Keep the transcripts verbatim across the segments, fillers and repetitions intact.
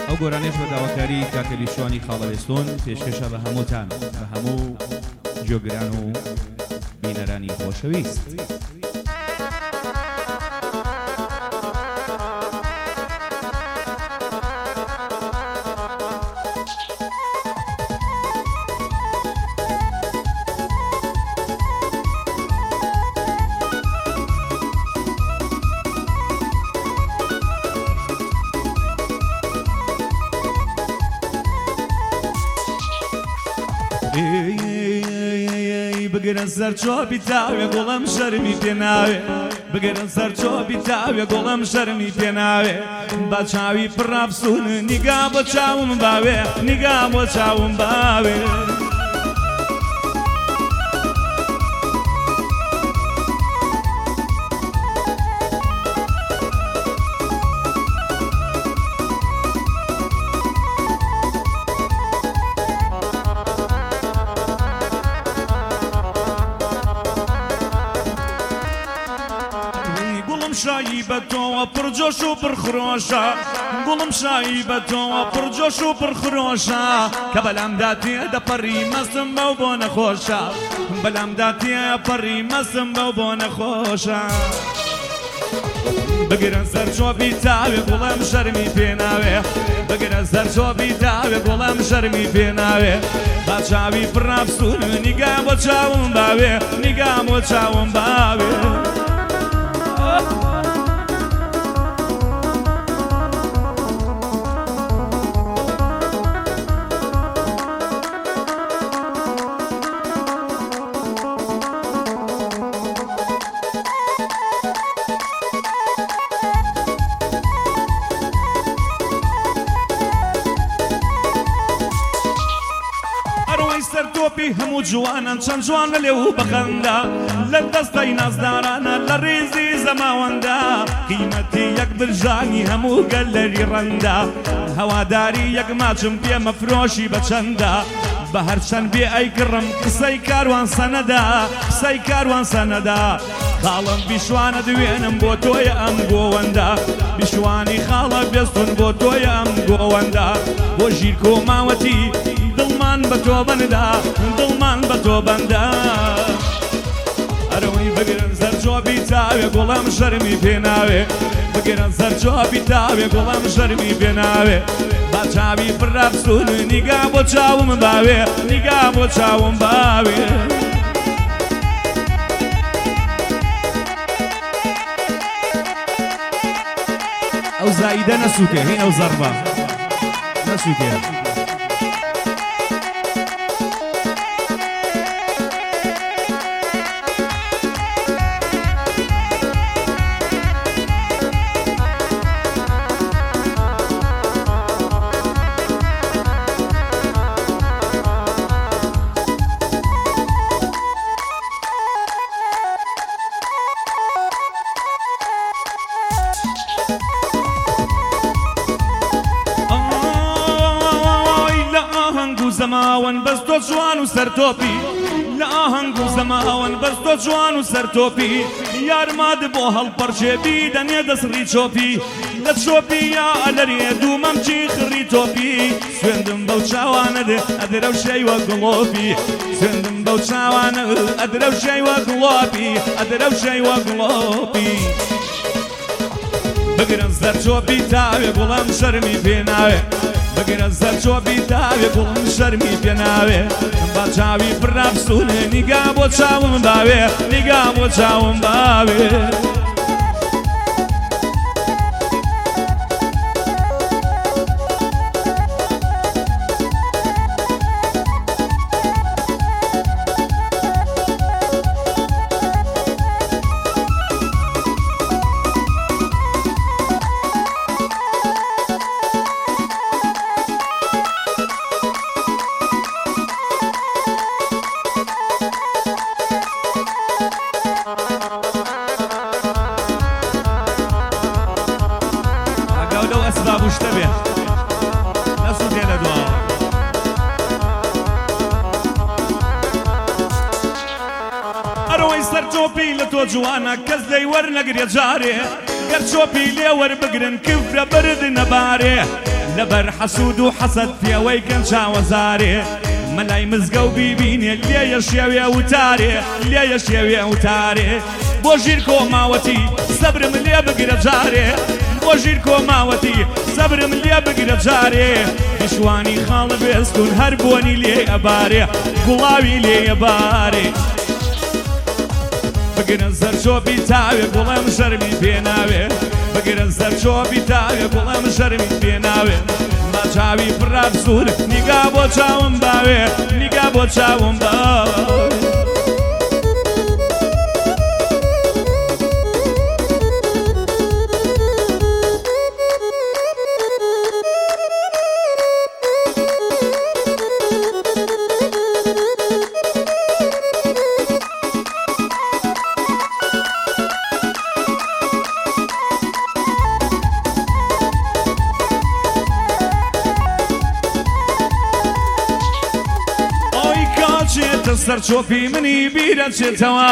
ئەو گۆرانێش بە داواکاری کاکەلیشوانی خاڵەوێستۆن پێشکەشە بە هەمووتان بە هەموو جۆگران و بینەرانی خۆشەویست. بگرن سر چوبی تاوی گلم شرمی پیناوی بگرن سر چوبی تاوی گلم شرمی پیناوی با چاوی پرافسون نگاه با چاوم باوی نگاه با چاوم باوی شایی بە تۆوە پڕجۆش و پڕخرۆشە گوڵم شایی بە تۆوە پڕجۆش و پڕخرۆشە کە بەلامدا تێدەپەڕی مەستم بەو بۆ نەخۆشە بەلامدا تێپەڕی مەستم بەو بۆ نەخۆشە بگرن سەر چۆبی تاوێ گوڵم شەرمی پێناوێ بگرن سەر چۆبی تاوێ گوڵم شەرمی پێناوێ با چاوی پڕافسون نیگام بۆ چاوم باوێ نیگام بۆ چاوم باوێ هەموو جوانان چەند جوان لە لێو بەخەندا لە دەستەی نازدارانە لە ڕێزی زەماوەندا قیمەتی یەک برژانی هەموو گەلەری ڕەندا هەواداری یەک ماچم پێمە فرۆشی بەچەندا بە هەرچەند بێ ئەیکڕم قسەی کاروان سەنەدا قسەی کاروان سەنەدا خاڵم بیشوانە دوێنم بۆ تۆیە ئەم گۆوەندا بیشوانی خاڵە بێستون بۆ تۆیە ئەم گۆوەندا بۆ ژیر کۆماوەتی دڵمان بە تۆ بەندا دڵمان بە تۆ بەندا ئەرەوەی بگرن سەر چۆبی تاوێ گوڵم شەرمی پێناوێ بگرن سەر چۆبی تاوێ گوڵم شەرمی پێناوێ با چاوی پڕافسون نیگا بۆ چاوم باوێ نیگا بۆ چاوم باوێ ئەو زایدە نەسووتێ هین ئەو زەربە نەسووتێ زەماوەن بەس تۆ جوان و سەرتۆپی لە ئاهەنگ و زەماوەن بەس تۆ جوان و سەرتۆپی یارماد بۆ هەڵپەرچێبی دەنێ دەسڕی چۆپی لە چۆپی یا ئەلەرێ دوومەمچی خڕی تۆپی سوێندم بەو چاوانە ئەدرە و شەیوە گڵۆپی سوێندم بەو چاوانە ئەدرە و شەیوە گڵۆپی ئەدرە و شەیوە گڵۆپی بگرن سەر چۆپی تاوێ گوڵم شەرمی پێناوێ بگرن سەر چۆبی تاوێ گوڵم شەرمی پێناوێ با چاوی پڕافسونێ نیگا بۆ چاوم باوێ نیگا بۆ چاوم باوێ جوانا کەس دەی وەرنەگرێ جارێ گەر چۆپی لێ وەربگرن کفرە برد نەبارێ لبر حسود و حسد پیاوەی کەن چاوەزارێ مەلای مزگە و بیبینێ لێ یەشێوێ وتارێ لێ یەشێوێ وتارێ بۆ ژیر کۆماوەتی سەبرم لێ بگرە جارێ بۆ ژیر کۆماوەتی سەبرم لێ بگرە جارێ پیشوانی خاڵە بێستون هەر بۆنی لێ ئەبارێ گوڵاوی لێ ئەبارێ بگرن سەرچۆپی تاوێ گوڵەم شەرمی پێناوێ بگرن سەرچۆپی تاوێ گوڵەم شەرمی پێناوێ با چاوی پڕاب سوور نیگا بۆ چاوم باوێ نیگا بۆ چاوم باوێ سەرچۆپی منی بیرە چێتەوە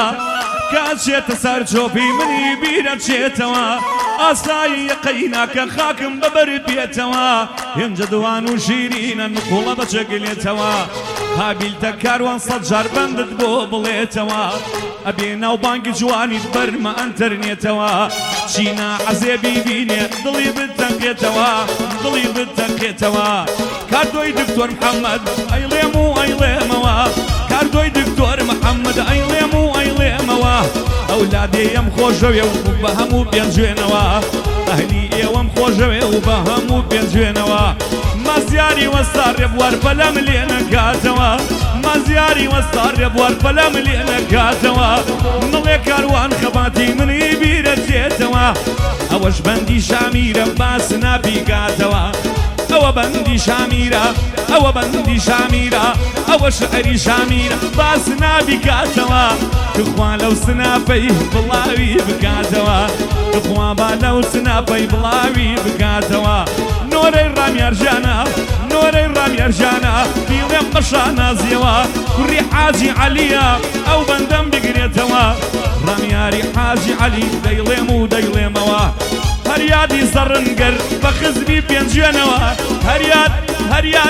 کاچێتە سەرچۆپی منی بیرە چێتەوە ئاسایی یەقەی ناکە خاکم بەبەر بێتەوە هێنجە دوان و ژیرینە نقوڵە بەچەگلێتەوە قابیلتە کاروان سەد جار بەندت بۆ بڵێتەوە ئەبێ ناو بانگی جوانیت بەرمە ئەنتەرنێتەوە چینا عەزێبی بینێ دڵی بتەنقێتەوە دڵی بتەنقێتەوە کاردۆی دکتۆر محەممەد ئەیڵێم و ئەیڵێمەوە کاردۆی دکتۆر محەممەد ئەیڵێم و ئەیڵێمەوە ئەولادێ ئەم خۆشەوێ و بە هەموو پێنجوێنەوە ئەهلی ئێوەم خۆشەوێ و بە هەموو پێنجوێنەوە مازیاری وەستا ڕێبوار پەلەم لێ نەکاتەوە مازیاری وەستا ڕێبوار پەلەم لێ نەکاتەوە نڵێ کاروان خەباتی منی بیرە چێتەوە ئەوەش بەندی شامیرە باس ناپیکاتەوە ئەوە بەندی شامیرە ئەوە بەندی شامیرە ئەوە شعری شامیرە باس نابیکاتەوە تخوا لەو سناپەی بڵاوی بکاتەوە تخوا با لەو سناپەی بڵاوی بکاتەوە نۆرەی ڕامیارژانە نۆرەی ڕامیارژانە بیڵێم قەشا نازیەوە کوڕی حاجی عەلیە ئەو بەندەم بگرێتەوە ڕامیاری حاجی عەلی دەیڵێم و دەیڵێمەوە هەریادی زەڕنگەر بە خزمی پێنجێنەوە هەریاد هەریاد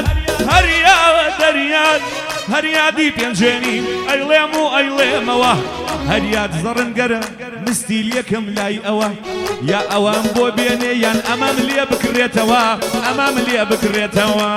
هەریاد دەریاد هەریادی پێنجێنی ئەیڵێم و ئەیڵێمەوە هەریاد زەڕنگەرە مستیل یەکەم لای ئەوە یا ئەوەم بۆ بێنێ یان ئەمەم لێ بکرێتەوە ئەمەم لێ بکرێتەوە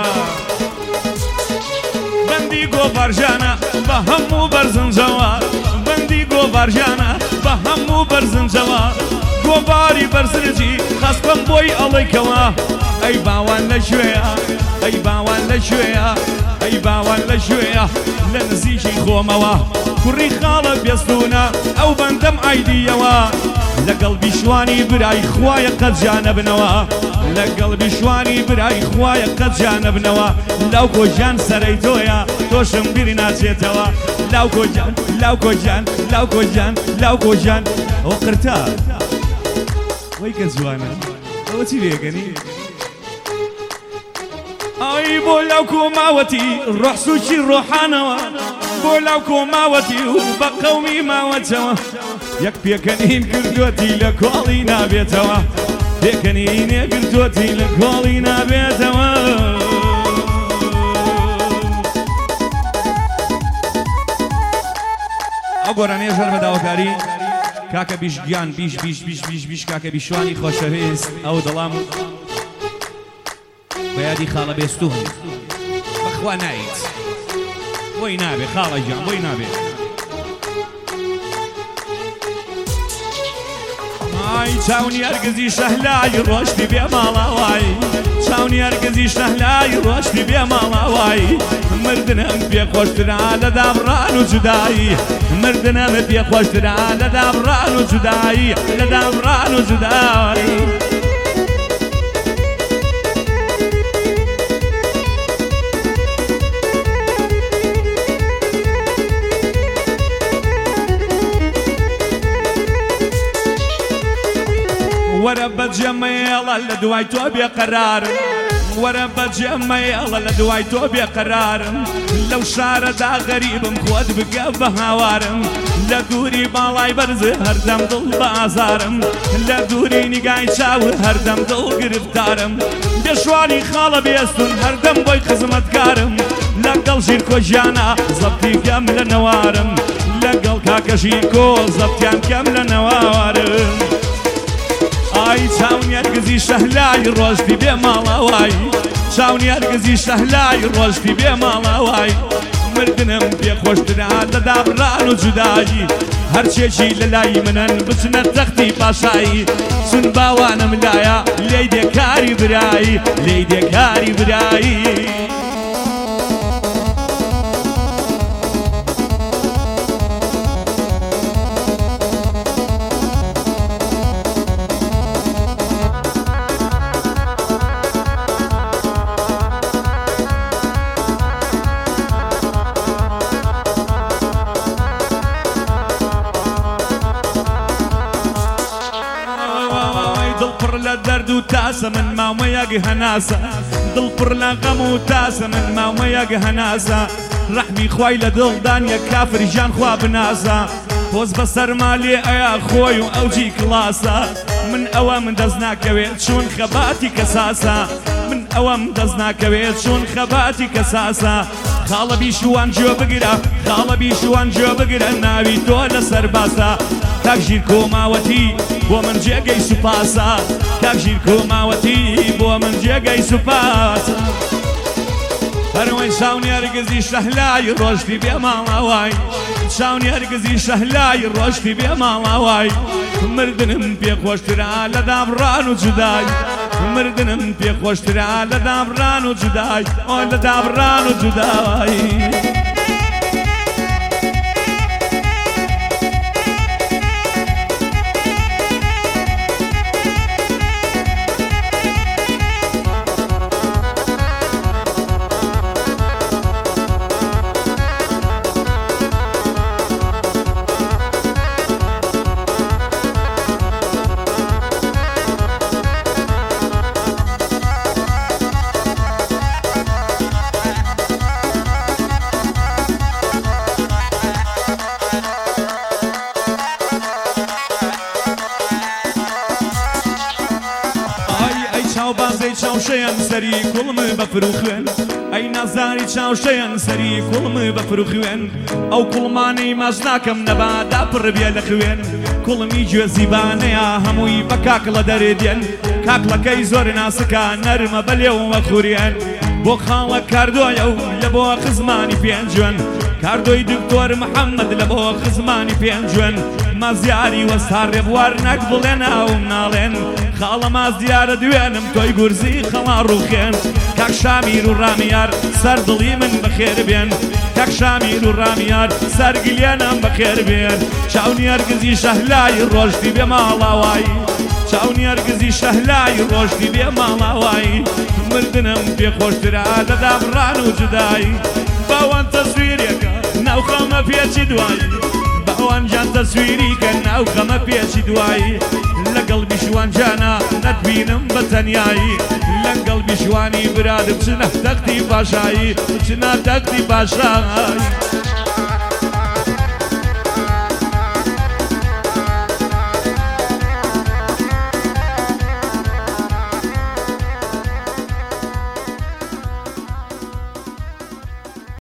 بەندی گۆڤارژانە بە هەموو بەرزنجەوە بەندی گۆڤارژانە بە هەموو بەرزنجەوە گۆڤاری بەرزنجی خەستم بۆی ئەڵێکەوە ئەی باوان لە شوێیە ئەی باوان لە شوێیە ئەی باوان لە شوێیە لە نزیکی خۆمەوە کوڕی خاڵە بێستونە ئەو بەندەم ئایدیەوە لەگەڵ بیشوانی برای خوایە قەت جانە بنەوە لەگەڵ بیشوانی برای خوایە قەت جانە بنەوە لاو کۆجان سەرەی تۆیە تۆشم بیری ناچێتەوە لاو کۆجان لاو کۆجان لاو کۆجان لاو کۆجان ئەو قرتە وەی کە جوانە ئەوە چی بێگەنی ئەی بۆ لاو کۆماوەتی ڕەحسوکی ڕۆحانەوە بۆ لاو کۆماوەتی و بە قەومی ماوەتەوە یەک پێکەنین کردوەتی لە کۆڵی نابێتەوە پێکەنینێ کردوەتی لە کۆڵی نابێتەوە ئەو گۆرانەیە ژەر بەداواکاری کاکە بیشگیان بیش بیش بیش بیش بیش کاکە بیشوانی خۆشەویست ئەو دەڵام بە یادی خاڵە بێستون بەخوا نایت بۆی نابێ خاڵە گیان بۆی نابێ ئای چاونی هەرگزی شەهلای ڕۆشتی بێ ماڵاوای چاونی هەرگزی شەهلای ڕۆشتی بێ ماڵاوای مردنم پێ خۆشترا لە دابڕان و جودایی مردنم پێ خۆشترا لە دابڕان و جودایی لە دابڕان و جودایی وەرە بەجێمەیەڵە لە دوای تۆ بێقەرار وەرە بەجێمەیەڵە لە دوای تۆ بێقەرارم لەو شارەدا غەریبم خۆت بگە بە هاوارم لە دووری باڵای بەرز هەردەم دڵ بە ئازارم لە دووری نیگای چاور هەردەم دڵ گرفتارم دەشواری خاڵە بێستون هەردەم بۆی خزمەتکارم لەگەڵ ژیرکۆ ژیانە زەبتی کەم لە نەوارم لەگەڵ کاکە ژیرکۆ زەبتیان کەم لە نەوارم ئای چاونی هەرگزی شەهلای ڕۆژتی بێ ماڵاوای چاونی هەرگزی شەهلای ڕۆژتی بێ ماڵاوای مردنم پێ خۆشترا لە دابڕان و جودایی هەرچێکی لە لای منەن بچنە تەختی پاشایی چون باوانم لایە لێی دێکاری برایی لێی دێکاری برایی لە دەرد و تاسە من ماومەیەک هەناسە دڵ پڕ لە غەم و تاسە من ماومەیەک هەناسە ڕەحمی خوای لە دڵدانیە کافری ژان خوا بناسە پۆز بە سەرما لێ ئەیا خۆی و ئەوجی کڵاسە من ئەوە من دەست ناکەوێت چون خەباتی کەساسە من ئەوەم دەست ناکەوێت چون خەباتی کەساسە خاڵە بیشوان گوێ بگرە خاڵە بیشوان گوێ بگرە ناوی تۆ لەسەر باسە کاک ژیر کۆماوەتی بۆ من جێگەی سوپاسە کاک ژیر کۆماوەتی بۆ من جێگەی سوپاسە هەروەی چاونی هەرگزی شەهلای ڕۆژتی بێ ماڵاوای چاونی هەرگزی شەهلای ڕۆژتی بێ ماڵاوای مردنم پێ خۆشترا لە دابڕان و جودای مردنم پێ خۆشترا لە دابڕان و جودای ئۆ لە دابڕان و جودای بازەی چاوشەیان سەری کوڵم بە فروخوێن ئەی نازانی چاوشەیان سەری کوڵم بە فروخوێن ئەو کوڵمانەی ماش ناکەم نەبادا پڕ بێ لە خوێن کوڵمی گوێ زیبانەیە هەمووی بە کاکڵە دەرێدێن کاکڵەکەی زۆر ناسکە نەرمە بەلێومە خوورێن بۆ خاڵە کاردۆیە و لە بۆ خزمانی پێنجوێن کاردۆی دکتۆر محەممەد لە بۆ خزمانی پێنجوێن مازیاری وەستا ڕێبوار نەک بڵێن ئەوم ناڵێن خاڵە مازیارە دوێنم تۆی گورزی خەڵا ڕوخێن کاک شامیر و ڕامیار سەردڵی من بەخێر بێن کاک شامیر و ڕامیار سەرگلێنم بەخێر بێن چاونی هەرگزی شەهلای ڕۆژتی بێ ماڵاوایی چاونی هەرگزی شەهلای ڕۆژتی بێ ماڵاوایی مردنم پێ خۆشترا لە دابڕان و جودایی باوان تەسویرێکە ناو خەمە پێچی دوایی باوان جان تەسویری کە ناو خەمە پێچی دوایی لەگەڵ بیشوان جانە نەتبینم بە تەنیایی لەگەڵ بیشوانی برادم چنە تەختی پاشایی چنە تەختی پاشایی